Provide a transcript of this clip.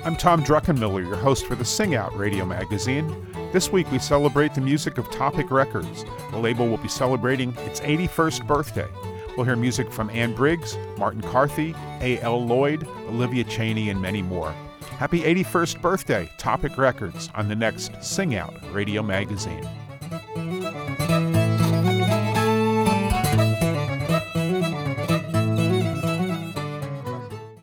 I'm Tom Druckenmiller, your host for the Sing Out radio magazine. This week we celebrate the music of Topic Records. The label will be celebrating its 81st birthday. We'll hear music from Ann Briggs, Martin Carthy, A.L. Lloyd, Olivia Chaney, and many more. Happy 81st birthday, Topic Records, on the next Sing Out radio magazine.